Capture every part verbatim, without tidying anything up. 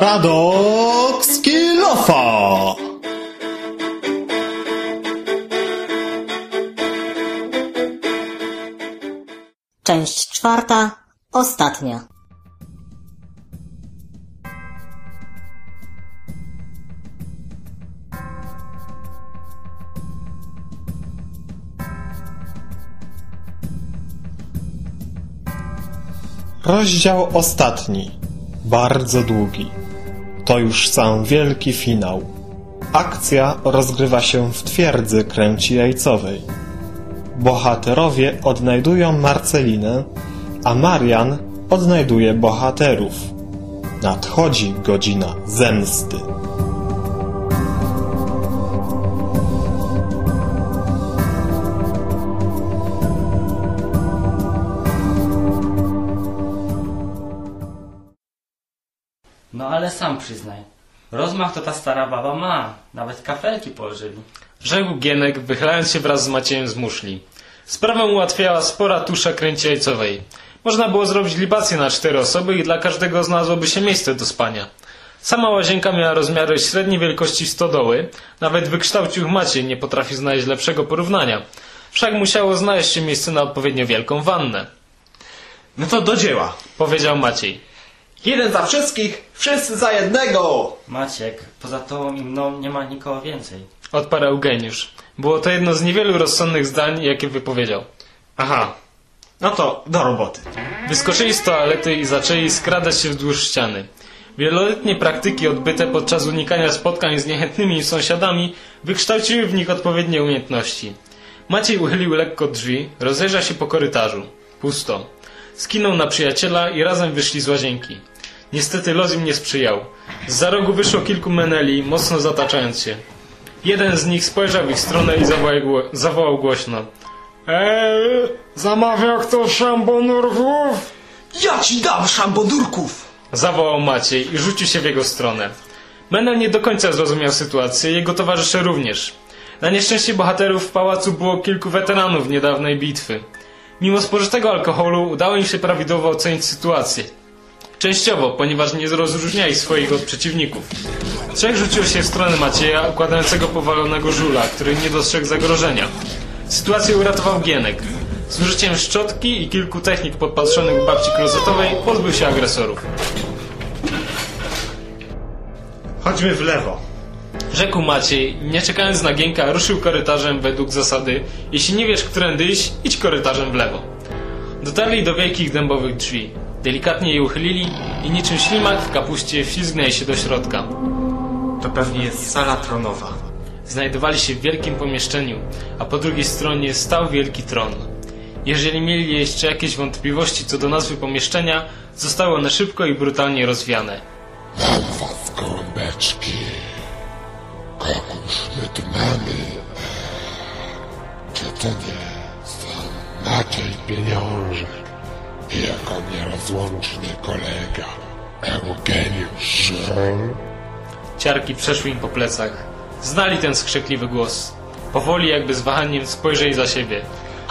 Paradoks Kilofa! Część czwarta, ostatnia. Rozdział ostatni, bardzo długi. To już sam wielki finał. Akcja rozgrywa się w twierdzy Kręci Jajcowej. Bohaterowie odnajdują Marcelinę, a Marian odnajduje bohaterów. Nadchodzi godzina zemsty. No ale sam przyznaj, rozmach to ta stara baba ma, nawet kafelki położyli. Rzekł Gienek, wychylając się wraz z Maciejem z muszli. Sprawę ułatwiała spora tusza Kręci Jajcowej. Można było zrobić libację na cztery osoby i dla każdego znalazłoby się miejsce do spania. Sama łazienka miała rozmiary średniej wielkości stodoły, nawet wykształcił Maciej nie potrafi znaleźć lepszego porównania. Wszak musiało znaleźć się miejsce na odpowiednio wielką wannę. No to do dzieła, Powiedział Maciej. jeden za wszystkich, wszyscy za jednego! Maciek, poza tobą i mną nie ma nikogo więcej. Odparł Eugeniusz. Było to jedno z niewielu rozsądnych zdań, jakie wypowiedział. Aha, no to do roboty. Wyskoczyli z toalety i zaczęli skradać się wzdłuż ściany. Wieloletnie praktyki odbyte podczas unikania spotkań z niechętnymi sąsiadami wykształciły w nich odpowiednie umiejętności. Maciej uchylił lekko drzwi, rozejrzał się po korytarzu. Pusto. Skinął na przyjaciela i razem wyszli z łazienki. Niestety los im nie sprzyjał. Zza rogu wyszło kilku meneli, mocno zataczając się. Jeden z nich spojrzał w ich stronę i zawołał, gło zawołał głośno. Eee, zamawiał ktoś szambonurków? Ja ci dam szambonurków! Zawołał Maciej i rzucił się w jego stronę. Menel nie do końca zrozumiał sytuację, jego towarzysze również. Na nieszczęście bohaterów w pałacu było kilku weteranów niedawnej bitwy. Mimo spożytego alkoholu udało im się prawidłowo ocenić sytuację. Częściowo, ponieważ nie rozróżniali swoich od przeciwników. Trzech rzuciło się w stronę Macieja, układającego powalonego żula, który nie dostrzegł zagrożenia. Sytuację uratował Gienek. Z użyciem szczotki i kilku technik podpatrzonych u babci klozetowej pozbył się agresorów. Chodźmy w lewo. Rzekł Maciej, nie czekając na Gienka, ruszył korytarzem według zasady: jeśli nie wiesz, którędy iść, idź korytarzem w lewo. Dotarli do wielkich dębowych drzwi. Delikatnie je uchylili i niczym ślimak w kapuście wślizgnęli się do środka. To pewnie jest sala tronowa. Znajdowali się w wielkim pomieszczeniu, a po drugiej stronie stał wielki tron. Jeżeli mieli jeszcze jakieś wątpliwości co do nazwy pomieszczenia, zostały one szybko i brutalnie rozwiane. Mam was, gołąbeczki. Kogoż my tu mamy? Czy to nie sam Maciej Pieniążek i jego nierozłączny kolega Eugeniusz Żul? Ciarki przeszły im po plecach. Znali ten skrzykliwy głos. Powoli, jakby z wahaniem, spojrzeli za siebie.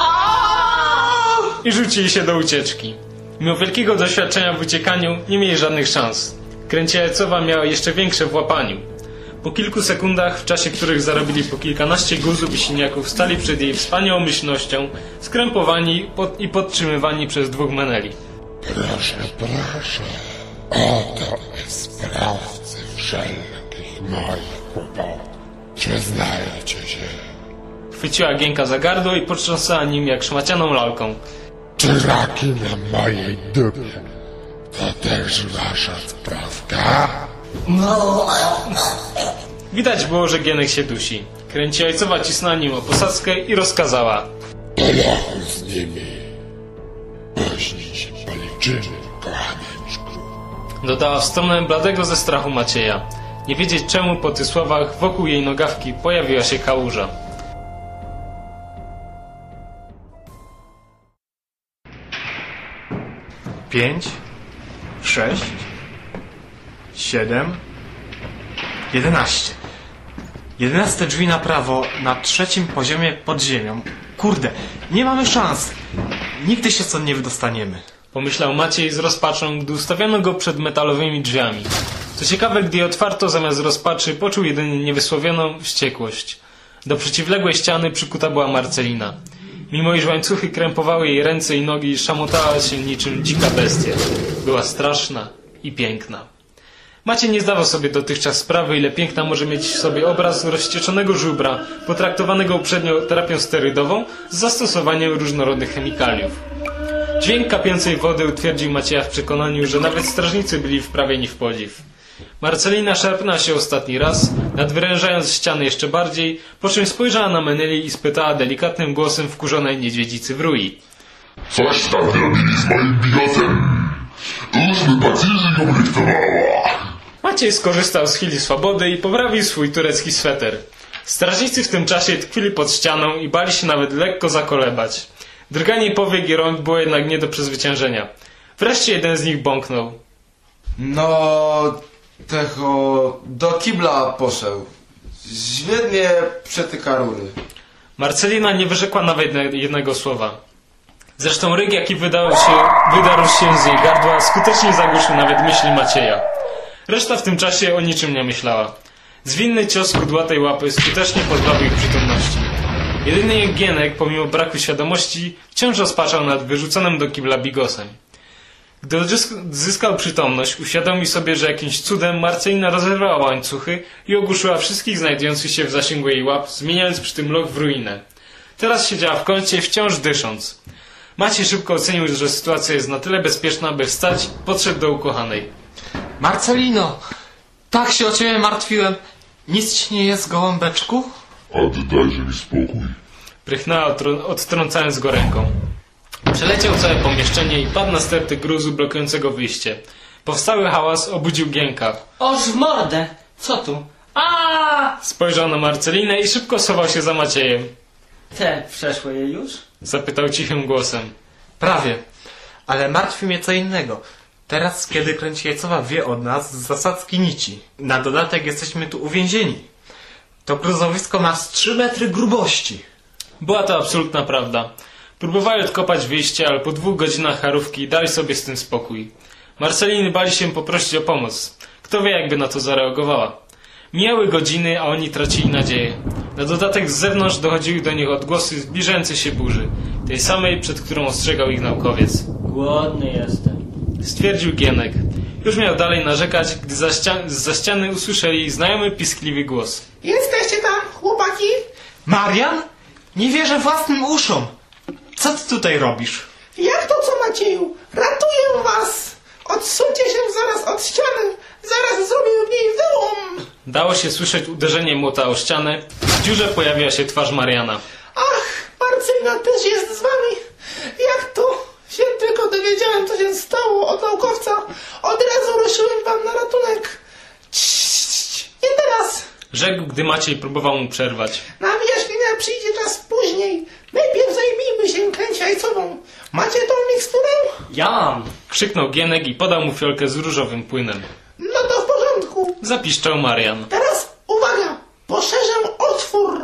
I rzucili się do ucieczki. Mimo wielkiego doświadczenia w uciekaniu nie mieli żadnych szans. Kręcia Jajcowa miała jeszcze większe w łapaniu. Po kilku sekundach, w czasie których zarobili po kilkanaście guzów i siniaków, stali przed jej wspaniałomyślnością, skrępowani pod i podtrzymywani przez dwóch meneli. Proszę, proszę. Oto sprawcy wszelkich moich kłopotów. Przyznajcie się. Chwyciła Gienka za gardło i potrząsała nim jak szmacianą lalką. Traki na mojej dupie. To też wasza sprawka? Widać było, że Gienek się dusi. Kręci Jajcowa cisnęła nim o posadzkę i rozkazała: Do lochu z nimi. Później się policzymy, kochaneczku. Dodała w stronę bladego ze strachu Macieja. Nie wiedzieć czemu po tych słowach wokół jej nogawki pojawiła się kałuża. Pięć, sześć, siedem, jedenaście. Jedenaste drzwi na prawo, na trzecim poziomie pod ziemią. Kurde, nie mamy szans. Nigdy się stąd nie wydostaniemy. Pomyślał Maciej z rozpaczą, gdy ustawiono go przed metalowymi drzwiami. Co ciekawe, gdy je otwarto, zamiast rozpaczy poczuł jedynie niewysłowioną wściekłość. Do przeciwległej ściany przykuta była Marcelina. Mimo iż łańcuchy krępowały jej ręce i nogi, szamotała się niczym dzika bestia. Była straszna i piękna. Maciej nie zdawał sobie dotychczas sprawy, ile piękna może mieć w sobie obraz rozwścieczonego żubra, potraktowanego uprzednio terapią sterydową z zastosowaniem różnorodnych chemikaliów. Dźwięk kapiącej wody utwierdził Macieja w przekonaniu, że nawet strażnicy byli wprawieni w podziw. Marcelina szarpnęła się ostatni raz, nadwyrężając ściany jeszcze bardziej, po czym spojrzała na Meneli i spytała delikatnym głosem wkurzonej niedźwiedzicy w rui. Coś tam zrobili z moim bigosem. Już by pacjerzy ją rychtowała. Maciej skorzystał z chwili swobody i poprawił swój turecki sweter. Strażnicy w tym czasie tkwili pod ścianą i bali się nawet lekko zakolebać. Drganie powiek i rąk było jednak nie do przezwyciężenia. Wreszcie jeden z nich bąknął. No, tego do kibla poszedł. Świetnie przetyka rury. Marcelina nie wyrzekła nawet jednego słowa. Zresztą ryk, jaki wydał się, wydarł się z jej gardła, skutecznie zagłuszył nawet myśli Macieja. Reszta w tym czasie o niczym nie myślała. Zwinny cios kudłatej łapy skutecznie pozbawił ich przytomności. Jedyny Gienek, pomimo braku świadomości, wciąż rozpaczał nad wyrzuconym do kibla bigosem. Gdy odzyskał przytomność, uświadomił sobie, że jakimś cudem Marcelina rozerwała łańcuchy i ogłuszyła wszystkich znajdujących się w zasięgu jej łap, zmieniając przy tym loch w ruinę. Teraz siedziała w kącie, wciąż dysząc. Maciej szybko ocenił, że sytuacja jest na tyle bezpieczna, by wstać, podszedł do ukochanej. Marcelino, tak się o ciebie martwiłem. Nic ci nie jest, gołąbeczku? A ty dajże mi spokój. Prychnęła, odtrącając go ręką. Przeleciał całe pomieszczenie i padł na sterty gruzu blokującego wyjście. Powstały hałas obudził Gienka. Oż w mordę! Co tu? A! Spojrzał na Marcelinę i szybko schował się za Maciejem. Te, przeszło je już? Zapytał cichym głosem. Prawie. Ale martwi mnie co innego. Teraz, kiedy Kręciejcowa wie od nas z zasadzki nici. Na dodatek jesteśmy tu uwięzieni. To gruzowisko ma z trzy metry grubości. Była to absolutna prawda. Próbowali odkopać wyjście, ale po dwóch godzinach charówki dali sobie z tym spokój. Marceliny bali się poprosić o pomoc. Kto wie, jakby na to zareagowała. Mijały godziny, a oni tracili nadzieję. Na dodatek z zewnątrz dochodziły do nich odgłosy zbliżającej się burzy. Tej samej, przed którą ostrzegał ich naukowiec. Głodny jestem. Stwierdził Gienek. Już miał dalej narzekać, gdy za ścian- za ściany usłyszeli znajomy piskliwy głos. Jesteście tam, chłopaki? Marian? Nie wierzę własnym uszom. Co ty tutaj robisz? Jak to co, Macieju? Ratuję was! Odsuńcie się zaraz od ściany! Zaraz zrobię w niej wyłom! Dało się słyszeć uderzenie młota o ścianę. W dziurze pojawiła się twarz Mariana. Ach, Marcelina też jest z wami! Jak to się tylko dowiedziałem, co się stało od naukowca, od razu ruszyłem wam na ratunek! Cii, nie teraz! Rzekł, gdy Maciej próbował mu przerwać. Na wyjaśnienia przyjdzie czas później. Najpierw zajmijmy się Kręciejcową. Macie tą miksturę? Ja mam. Krzyknął Gienek i podał mu fiolkę z różowym płynem. No to w porządku. Zapiszczał Marian. Teraz uwaga, poszerzę otwór.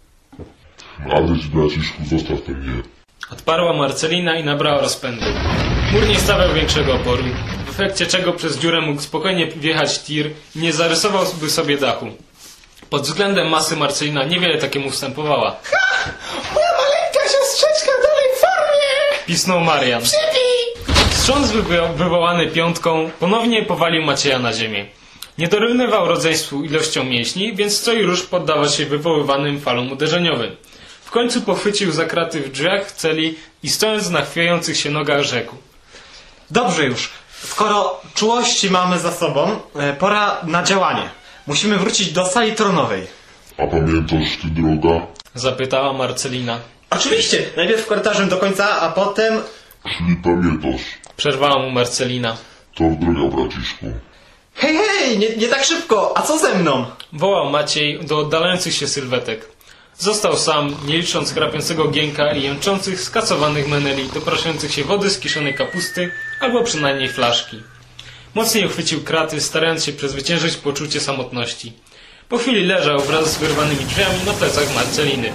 Aleś, braciszku, zostaw to mnie. Odparła Marcelina i nabrała rozpędu. Mur nie stawiał większego oporu, w efekcie czego przez dziurę mógł spokojnie wjechać tir i nie zarysowałby sobie dachu. Pod względem masy Marcelina niewiele takiemu ustępowała. Ha! Moja maleńka siostrzeczka dalej w formie! Pisnął Marian. Przybij! Wstrząs wywo- wywołany piątką ponownie powalił Macieja na ziemię. Nie dorównywał rodzeństwu ilością mięśni, więc co i róż poddawał się wywoływanym falom uderzeniowym. W końcu pochwycił za kraty w drzwiach celi i stojąc na chwiejących się nogach rzekł. Dobrze już. Skoro czułości mamy za sobą, e, pora na działanie. Musimy wrócić do sali tronowej. A pamiętasz ty, droga? Zapytała Marcelina. Oczywiście. Najpierw korytarzem do końca, a potem... Czyli pamiętasz. Przerwała mu Marcelina. To w drogę, braciszku. Hej, hej, nie, nie tak szybko. A co ze mną? Wołał Maciej do oddalających się sylwetek. Został sam, nie licząc chrapiącego Gienka i jęczących, skacowanych Meneli, dopraszających się wody z kiszonej kapusty albo przynajmniej flaszki. Mocniej uchwycił kraty, starając się przezwyciężyć poczucie samotności. Po chwili leżał wraz z wyrwanymi drzwiami na plecach Marceliny.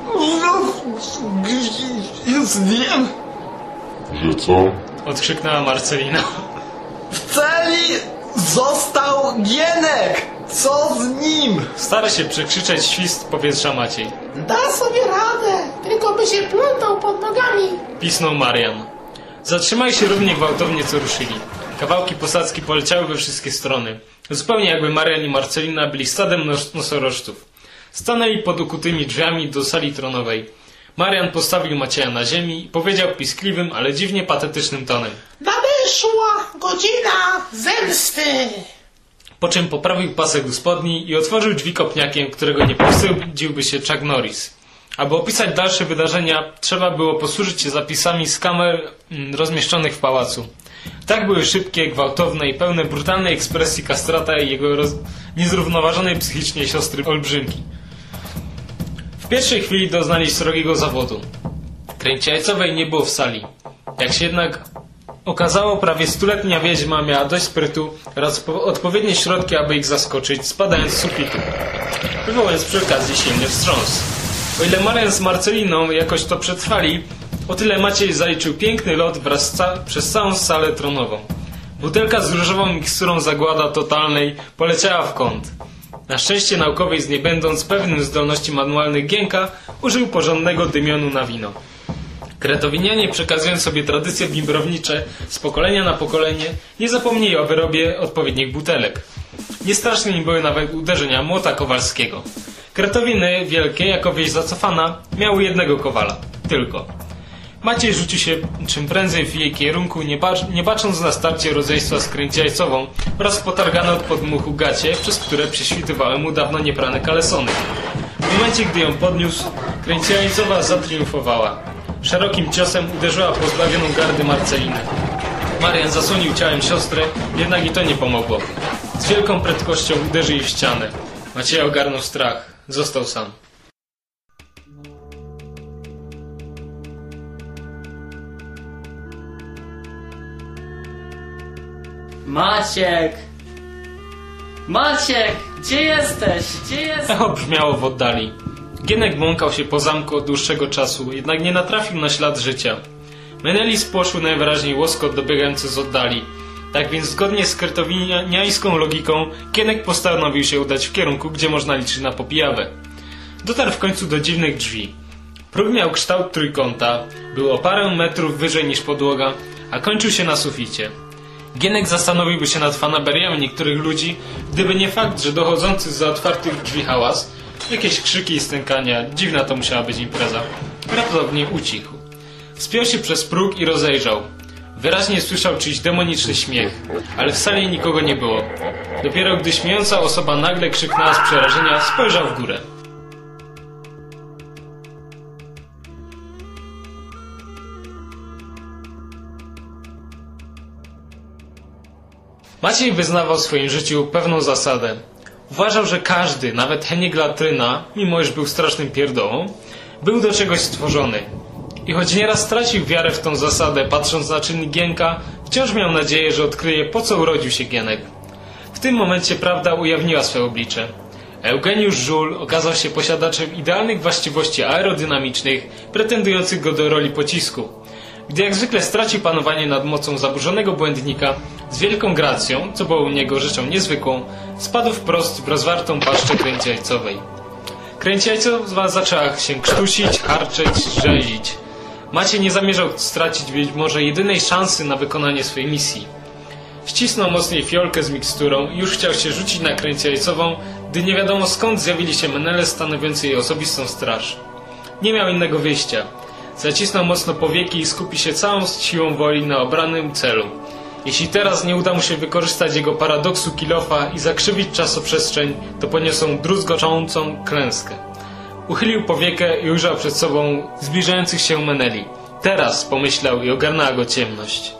Już wiem. Że co? Odkrzyknęła Marcelina. W celi Został Gienek! Co z nim? Stara się przekrzyczeć świst powietrza Maciej. Da sobie radę, tylko by się plątał pod nogami. Pisnął Marian. Zatrzymali się równie gwałtownie, co ruszyli. Kawałki posadzki poleciały we wszystkie strony. Zupełnie jakby Marian i Marcelina byli stadem nos nosorożców. Stanęli pod ukutymi drzwiami do sali tronowej. Marian postawił Macieja na ziemi i powiedział piskliwym, ale dziwnie patetycznym tonem. Nadeszła godzina zemsty. Po czym poprawił pasek u spodni i otworzył drzwi kopniakiem, którego nie powstydziłby się Chuck Norris. Aby opisać dalsze wydarzenia, trzeba było posłużyć się zapisami z kamer mm, rozmieszczonych w pałacu. Tak były szybkie, gwałtowne i pełne brutalnej ekspresji kastrata i jego roz... niezrównoważonej psychicznie siostry Olbrzymki. W pierwszej chwili doznali srogiego zawodu. Kręciajcowej nie było w sali. Jak się jednak okazało, prawie stuletnia wiedźma miała dość sprytu oraz odpowiednie środki, aby ich zaskoczyć, spadając z sufitu, wywołując przy okazji silny wstrząs. O ile Marian z Marceliną jakoś to przetrwali, o tyle Maciej zaliczył piękny lot wraz ca przez całą salę tronową. Butelka z różową miksturą zagłada totalnej poleciała w kąt. Na szczęście naukowiec, nie będąc pewnym zdolności manualnych Gienka, użył porządnego dymionu na wino. Kretowinianie, przekazując sobie tradycje bimbrownicze z pokolenia na pokolenie, nie zapomnieli o wyrobie odpowiednich butelek. Niestraszne im były nawet uderzenia młota kowalskiego. Kretowiny wielkie, jako wieś zacofana, miały jednego kowala. Tylko. Maciej rzucił się czym prędzej w jej kierunku, nie, bacz, nie bacząc na starcie rodzeństwa z Kręciajcową oraz potargane od podmuchu gacie, przez które prześwitywały mu dawno nieprane kalesony. W momencie, gdy ją podniósł, Kręciajcowa zatriumfowała. Szerokim ciosem uderzyła pozbawioną gardy Marcelinę. Marian zasłonił ciałem siostrę, jednak i to nie pomogło. Z wielką prędkością uderzył jej w ścianę. Macieja ogarnął strach. Został sam. Maciek! Maciek! Gdzie jesteś? Gdzie jesteś? Echo brzmiało w oddali. Gienek błąkał się po zamku od dłuższego czasu, jednak nie natrafił na ślad życia. Meneli spłoszył najwyraźniej łoskot dobiegający z oddali. Tak więc zgodnie z kretowiniańską logiką Gienek postanowił się udać w kierunku, gdzie można liczyć na popijawę. Dotarł w końcu do dziwnych drzwi. Próg miał kształt trójkąta, był o parę metrów wyżej niż podłoga, a kończył się na suficie. Gienek zastanowiłby się nad fanaberiami niektórych ludzi, gdyby nie fakt, że dochodzący z otwartych drzwi hałas, jakieś krzyki i stękania, dziwna to musiała być impreza, raptownie ucichł. Wspiął się przez próg i rozejrzał. Wyraźnie słyszał czyjś demoniczny śmiech, ale w sali nikogo nie było. Dopiero gdy śmiejąca osoba nagle krzyknęła z przerażenia, spojrzał w górę. Maciej wyznawał w swoim życiu pewną zasadę. Uważał, że każdy, nawet Hennig Latryna, mimo iż był strasznym pierdołą, był do czegoś stworzony. I choć nieraz stracił wiarę w tą zasadę, patrząc na czyny Gienka, wciąż miał nadzieję, że odkryje, po co urodził się Gienek. W tym momencie prawda ujawniła swe oblicze. Eugeniusz Żul okazał się posiadaczem idealnych właściwości aerodynamicznych, pretendujących go do roli pocisku. Gdy jak zwykle stracił panowanie nad mocą zaburzonego błędnika, z wielką gracją, co było u niego rzeczą niezwykłą, spadł wprost w rozwartą paszczę Kręciajcowej. Kręciajcowa zaczęła się krztusić, harczeć, rzezić. Maciej nie zamierzał stracić być może jedynej szansy na wykonanie swojej misji. Ścisnął mocniej fiolkę z miksturą i już chciał się rzucić na Kręciajcową, gdy nie wiadomo skąd zjawili się menele stanowiący jej osobistą straż. Nie miał innego wyjścia. Zacisnął mocno powieki i skupi się całą siłą woli na obranym celu. Jeśli teraz nie uda mu się wykorzystać jego paradoksu kilofa i zakrzywić czasoprzestrzeń, to poniosą druzgoczącą klęskę. Uchylił powiekę i ujrzał przed sobą zbliżających się meneli. Teraz, pomyślał, i ogarnęła go ciemność.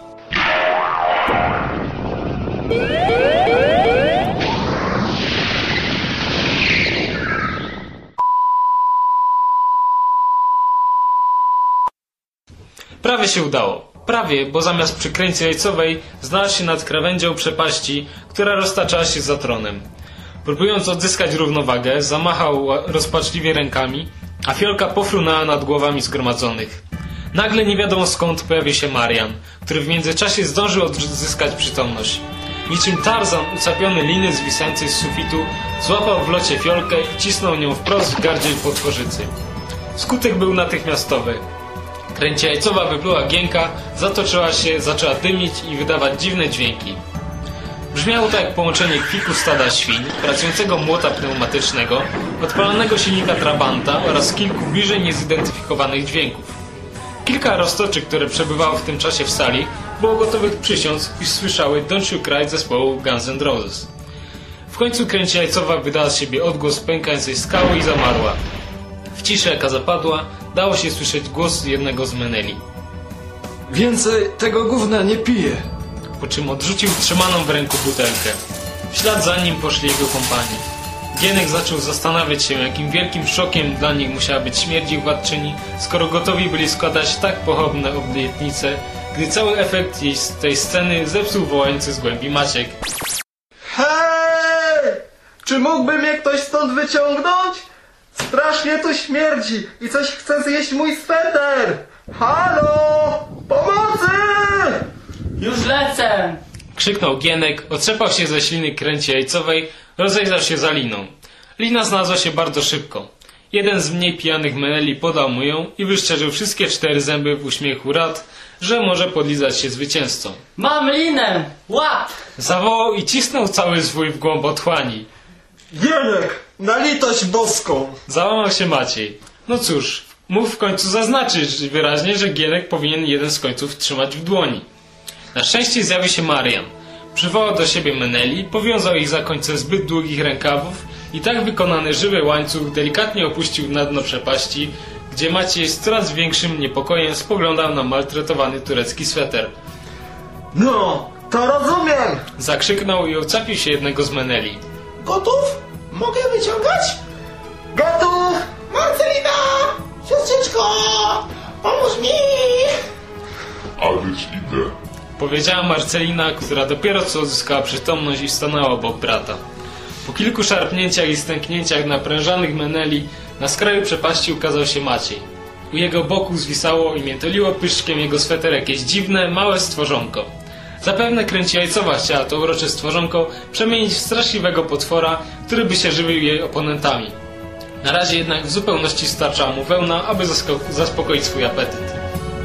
Prawie się udało. Prawie, bo zamiast przy Kręciajcowej znalazł się nad krawędzią przepaści, która roztaczała się za tronem. Próbując odzyskać równowagę, zamachał rozpaczliwie rękami, a fiolka pofrunęła nad głowami zgromadzonych. Nagle nie wiadomo skąd pojawił się Marian, który w międzyczasie zdążył odzyskać przytomność. Niczym Tarzan ucapiony liny zwisającej z sufitu złapał w locie fiolkę i cisnął nią wprost w gardziel potworzycy. Skutek był natychmiastowy. Kręciejcowa wypluła gięka, zatoczyła się, zaczęła dymić i wydawać dziwne dźwięki. Brzmiało to jak połączenie kwiku stada świń, pracującego młota pneumatycznego, odpalonego silnika trabanta oraz kilku bliżej niezidentyfikowanych dźwięków. Kilka roztoczy, które przebywało w tym czasie w sali, było gotowych przysiąc, iż słyszały Don't You Cry zespołu Guns N' Roses. W końcu kręciejcowa wydała z siebie odgłos pękającej skały i zamarła. W ciszy, jaka zapadła, dało się słyszeć głos jednego z meneli. Więcej tego gówna nie piję. Po czym odrzucił trzymaną w ręku butelkę. W ślad za nim poszli jego kompanii. Gienek zaczął zastanawiać się, jakim wielkim szokiem dla nich musiała być śmierć ich władczyni, skoro gotowi byli składać tak pochopne obietnice, gdy cały efekt jej z tej sceny zepsuł wołający z głębi Maciek. Hej! Czy mógłby mnie ktoś stąd wyciągnąć? Strasznie tu śmierdzi i coś chce zjeść mój sweter! Halo! Pomocy! Już lecę! Krzyknął Gienek, otrzepał się ze śliny kręci jajcowej, rozejrzał się za liną. Lina znalazła się bardzo szybko. Jeden z mniej pijanych meneli podał mu ją i wyszczerzył wszystkie cztery zęby w uśmiechu rad, że może podlizać się zwycięzcą. Mam linę! Łap! Zawołał i cisnął cały zwój w głąb otchłani. Gienek! Na litość boską! Załamał się Maciej. No cóż, mógł w końcu zaznaczyć wyraźnie, że Gienek powinien jeden z końców trzymać w dłoni. Na szczęście zjawił się Marian. Przywołał do siebie meneli, powiązał ich za końce zbyt długich rękawów i tak wykonany żywy łańcuch delikatnie opuścił na dno przepaści, gdzie Maciej z coraz większym niepokojem spoglądał na maltretowany turecki sweter. No, to rozumiem! Zakrzyknął i ocapił się jednego z meneli. Gotów? Mogę wyciągać? Gotów! Marcelina! Siostrzyczko! Pomóż mi! A być idę. Powiedziała Marcelina, która dopiero co odzyskała przytomność i stanęła obok brata. Po kilku szarpnięciach i stęknięciach naprężanych meneli na skraju przepaści ukazał się Maciej. U jego boku zwisało i miętoliło pyszczkiem jego sweter jakieś dziwne, małe stworzonko. Zapewne kręciejcowa chciała to urocze stworzonko przemienić w straszliwego potwora, który by się żywił jej oponentami. Na razie jednak w zupełności starczała mu wełna, aby zaspokoić swój apetyt.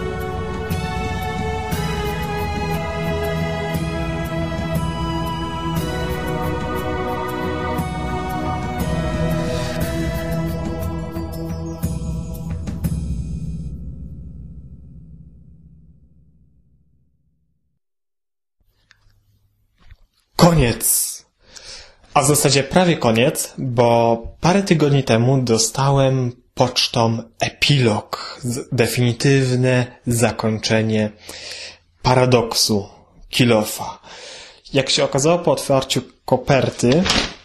Koniec. A w zasadzie prawie koniec, bo parę tygodni temu dostałem pocztą epilog, definitywne zakończenie paradoksu Kilofa. Jak się okazało po otwarciu koperty,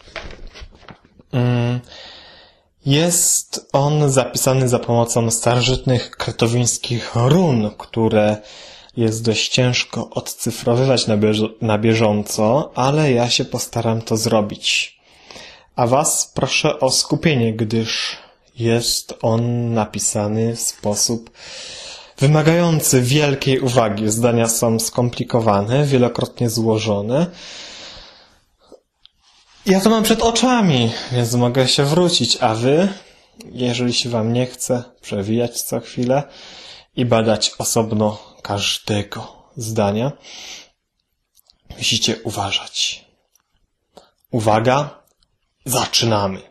jest on zapisany za pomocą starożytnych kretowińskich run, które jest dość ciężko odcyfrowywać na, bieżo- na bieżąco, ale ja się postaram to zrobić. A was proszę o skupienie, gdyż jest on napisany w sposób wymagający wielkiej uwagi. Zdania są skomplikowane, wielokrotnie złożone. Ja to mam przed oczami, więc mogę się wrócić, a wy, jeżeli się wam nie chce przewijać co chwilę i badać osobno każdego zdania, musicie uważać. Uwaga, zaczynamy.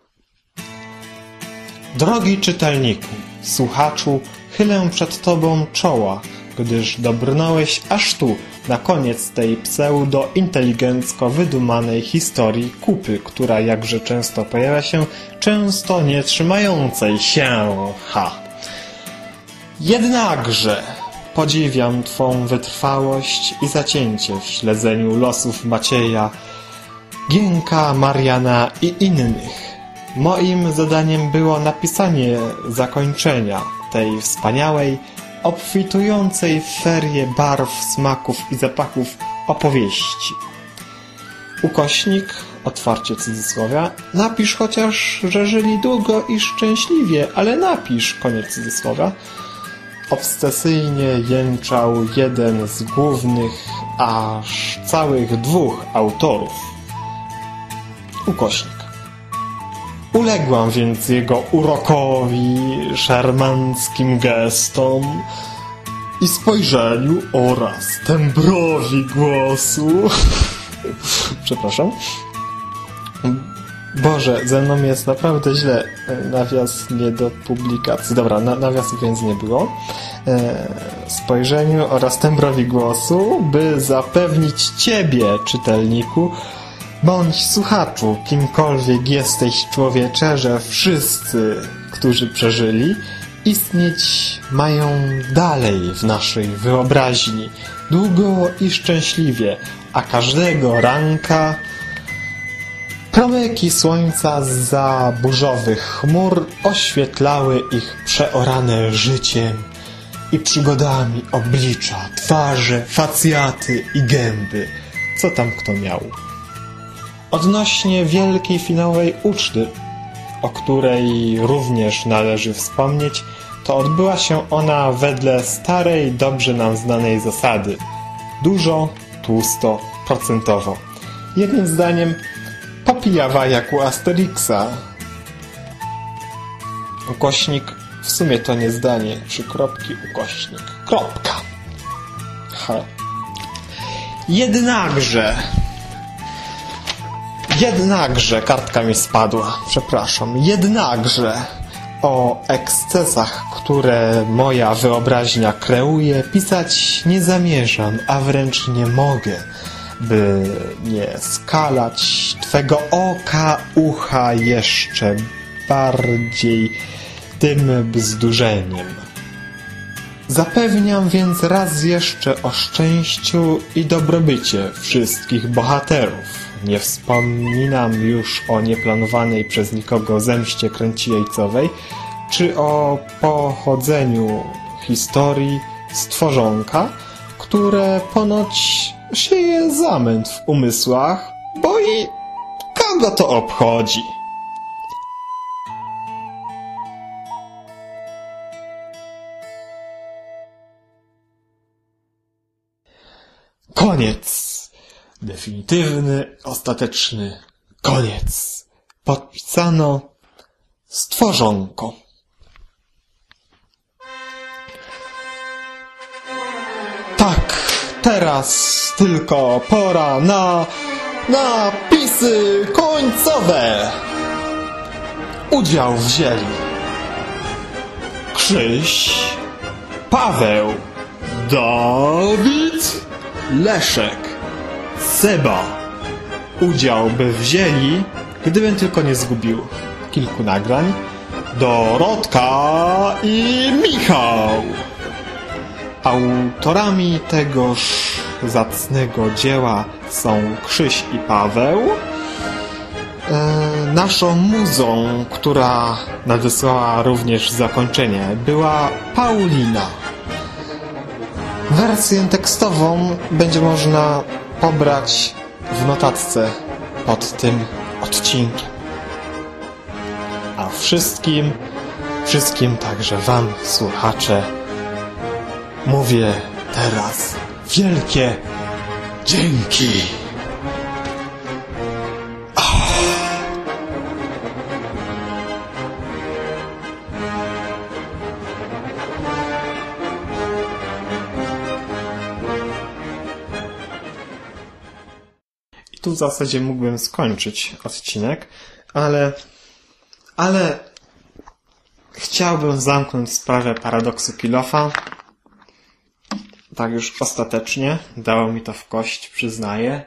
Drogi czytelniku, słuchaczu, chylę przed tobą czoła, gdyż dobrnąłeś aż tu, na koniec tej pseudo-inteligencko wydumanej historii kupy, która jakże często pojawia się, często nie trzymającej się, ha. Jednakże podziwiam twą wytrwałość i zacięcie w śledzeniu losów Macieja, Gienka, Mariana i innych. Moim zadaniem było napisanie zakończenia tej wspaniałej, obfitującej w ferie barw, smaków i zapachów opowieści. Ukośnik, otwarcie cudzysłowia, napisz chociaż, że żyli długo i szczęśliwie, ale napisz, koniec cudzysłowia. Obsesyjnie jęczał jeden z głównych aż całych dwóch autorów. Ukośnik. Uległam więc jego urokowi, szarmanckim gestom i spojrzeniu oraz tembrowi głosu. Przepraszam. Boże, ze mną jest naprawdę źle. Nawias nie do publikacji. Dobra, na, nawiasu więc nie było. E, spojrzeniu oraz tembrowi głosu, by zapewnić Ciebie, czytelniku, bądź słuchaczu, kimkolwiek jesteś człowiecze, że wszyscy, którzy przeżyli, istnieć mają dalej w naszej wyobraźni, długo i szczęśliwie, a każdego ranka promyki słońca zza burzowych chmur oświetlały ich przeorane życiem i przygodami oblicza, twarze, facjaty i gęby, co tam kto miał. Odnośnie wielkiej finałowej uczty, o której również należy wspomnieć, to odbyła się ona wedle starej, dobrze nam znanej zasady. Dużo, tłusto, procentowo. Jednym zdaniem, popijawa jak u Asterixa. Ukośnik, w sumie to nie zdanie, trzy kropki, ukośnik, kropka. Ha. Jednakże... Jednakże, kartka mi spadła, przepraszam, jednakże o ekscesach, które moja wyobraźnia kreuje, pisać nie zamierzam, a wręcz nie mogę, by nie skalać Twego oka, ucha jeszcze bardziej tym bzdurzeniem. Zapewniam więc raz jeszcze o szczęściu i dobrobycie wszystkich bohaterów. Nie wspominam już o nieplanowanej przez nikogo zemście kręci jajcowej, czy o pochodzeniu historii stworzonka, które ponoć sieje zamęt w umysłach, bo i kogo to obchodzi? Koniec. Definitywny, ostateczny koniec. Podpisano Stworzonko. Tak, teraz tylko pora na napisy końcowe. Udział wzięli Krzyś, Paweł, Dawid, Leszek, Seba. Udział by wzięli, gdybym tylko nie zgubił kilku nagrań, Dorotka i Michał. Autorami tegoż zacnego dzieła są Krzyś i Paweł. E, naszą muzą, która nadesłała również zakończenie, była Paulina. Wersję tekstową będzie można pobrać w notatce pod tym odcinkiem. A wszystkim, wszystkim także wam, słuchacze, mówię teraz wielkie dzięki. Tu w zasadzie mógłbym skończyć odcinek, ale, ale chciałbym zamknąć sprawę paradoksu Kilofa. Tak już ostatecznie. Dało mi to w kość, przyznaję.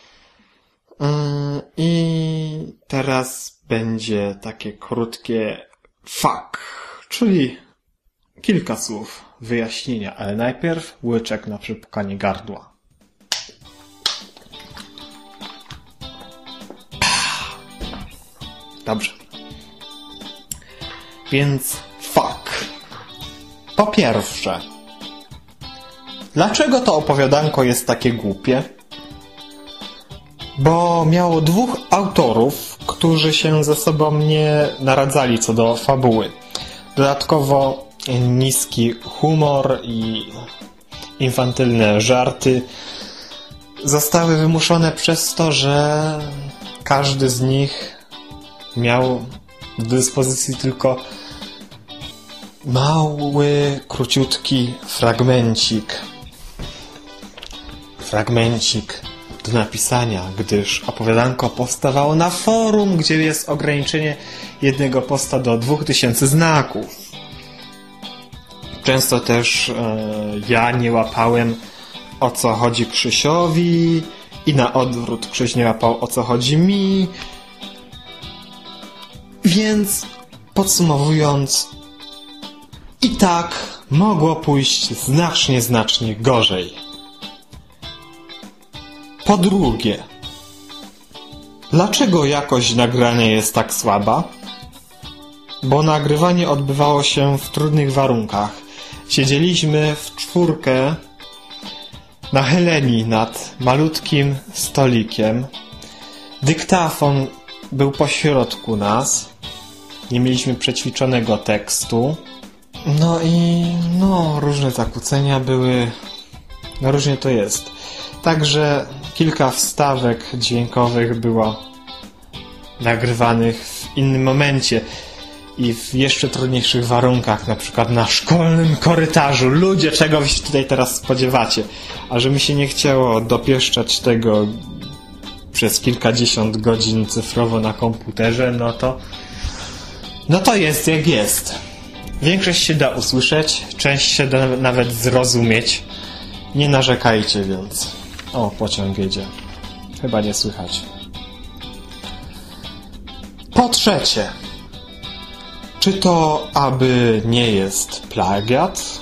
I teraz będzie takie krótkie fuck, czyli kilka słów wyjaśnienia, ale najpierw łyczek na przypukanie gardła. Dobrze. Więc fuck. Po pierwsze, dlaczego to opowiadanko jest takie głupie? Bo miało dwóch autorów, którzy się ze sobą nie naradzali co do fabuły. Dodatkowo e, niski humor i infantylne żarty, e, naszą muzą, która nadesłała również zakończenie, była Paulina. Wersję tekstową będzie można pobrać w notatce pod tym odcinkiem. A wszystkim, wszystkim także wam, słuchacze, mówię teraz wielkie dzięki. infantylne żarty zostały wymuszone przez to, że każdy z nich miał do dyspozycji tylko mały, króciutki fragmencik. Fragmencik do napisania, gdyż opowiadanko powstawało na forum, gdzie jest ograniczenie jednego posta do dwóch tysięcy znaków. Często też e, ja nie łapałem, o co chodzi Krzysiowi i na odwrót Krzyś nie łapał, o co chodzi mi. Więc podsumowując, i tak mogło pójść znacznie, znacznie gorzej. Po drugie, dlaczego jakość nagrania jest tak słaba? Bo nagrywanie odbywało się w trudnych warunkach. Siedzieliśmy w czwórkę nachyleni nad malutkim stolikiem. Dyktafon był pośrodku nas. Nie mieliśmy przećwiczonego tekstu. No i no, różne zakłócenia były. No różnie to jest. Także kilka wstawek dźwiękowych było nagrywanych w innym momencie i w jeszcze trudniejszych warunkach, na przykład na szkolnym korytarzu. Ludzie, czego wy się tutaj teraz spodziewacie? A że mi się nie chciało dopieszczać tego przez kilkadziesiąt godzin cyfrowo na komputerze, no to no to jest jak jest. Większość się da usłyszeć, część się da nawet zrozumieć. Nie narzekajcie więc. O, pociąg jedzie. Chyba nie słychać. Po trzecie, czy to aby nie jest plagiat?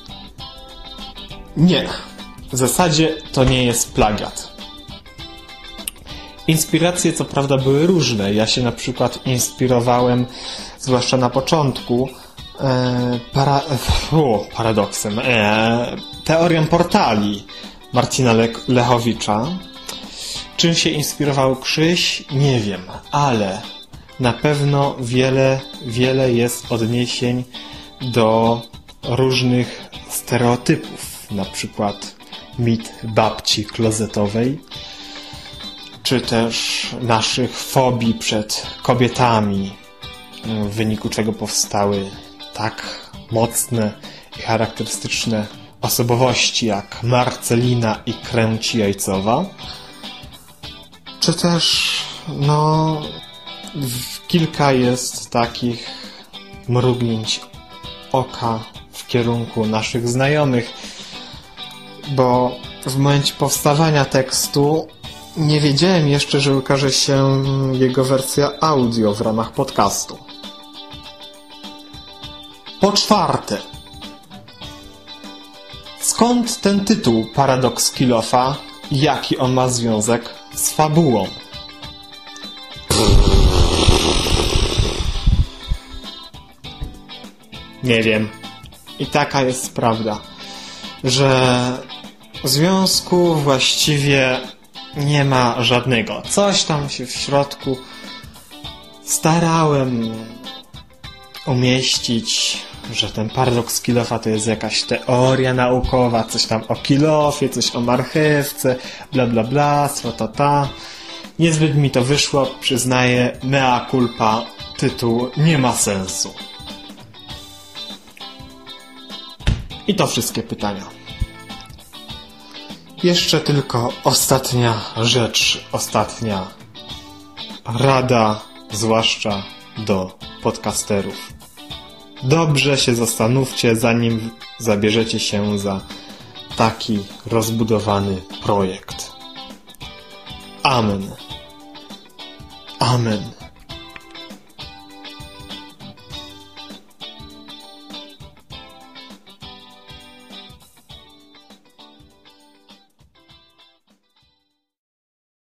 Nie. W zasadzie to nie jest plagiat. Inspiracje co prawda były różne. Ja się na przykład inspirowałem, zwłaszcza na początku, e, para, o, paradoksem, e, teorią portali Marcina Le- Lechowicza. Czym się inspirował Krzyś? Nie wiem, ale na pewno wiele, wiele jest odniesień do różnych stereotypów, na przykład mit babci klozetowej, czy też naszych fobii przed kobietami, w wyniku czego powstały tak mocne i charakterystyczne osobowości jak Marcelina i Kręci Jajcowa, czy też no kilka jest takich mrugnięć oka w kierunku naszych znajomych, bo w momencie powstawania tekstu nie wiedziałem jeszcze, że ukaże się jego wersja audio w ramach podcastu. Po czwarte, skąd ten tytuł Paradoks Kilofa i jaki on ma związek z fabułą? Nie wiem. I taka jest prawda, że związku właściwie nie ma żadnego. Coś tam się w środku starałem umieścić, że ten paradoks Kilofa to jest jakaś teoria naukowa, coś tam o kilofie, coś o marchewce, bla bla bla, swatata. Niezbyt mi to wyszło, przyznaję, mea culpa, tytuł nie ma sensu. I to wszystkie pytania. Jeszcze tylko ostatnia rzecz, ostatnia rada, zwłaszcza do podcasterów. Dobrze się zastanówcie, zanim zabierzecie się za taki rozbudowany projekt. Amen. Amen.